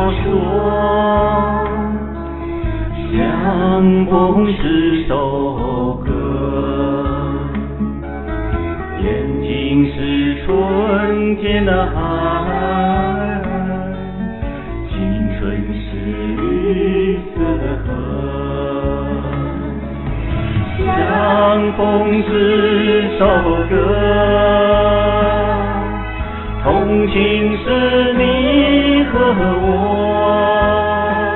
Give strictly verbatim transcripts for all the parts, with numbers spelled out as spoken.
说，相逢是首歌，眼睛是春天的海，青春是绿色的河。相逢是首歌，同情是你和我，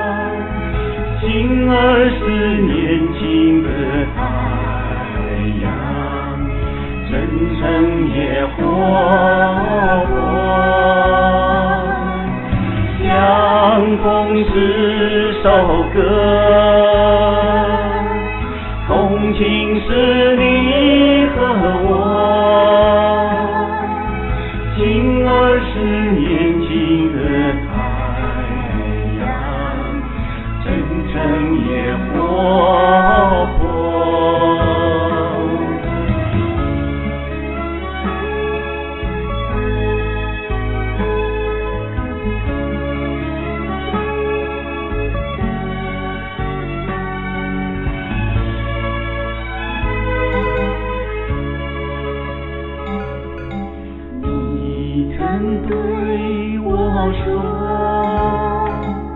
情儿是年轻的太阳，真诚也活泼。相逢是首歌，同情是你和我，情儿是年轻的太阳，真诚也活泼。你曾对我说，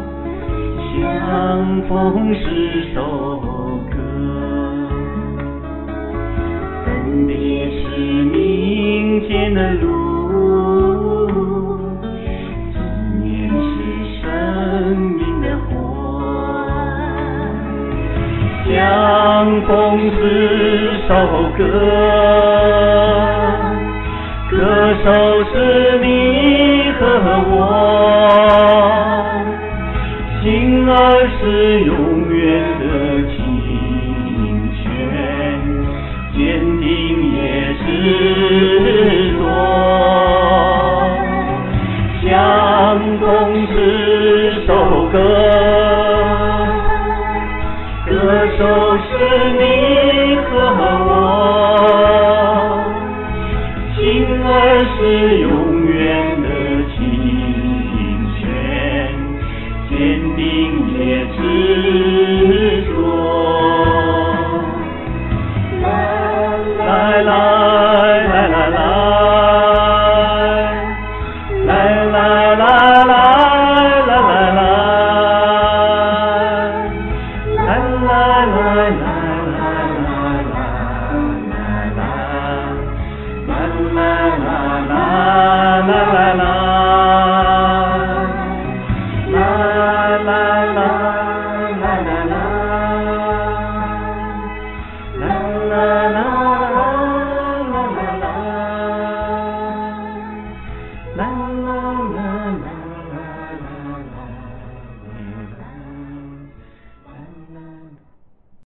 相逢是首歌，分别是明天的路，思念是生命的火。相逢是首歌，歌手是你和我，情儿是永远的情圈，坚定也执着。相逢是首歌，歌手是你和我，情儿是永远的情圈，坚定也执着。来来来来来来来来来来来来啦啦啦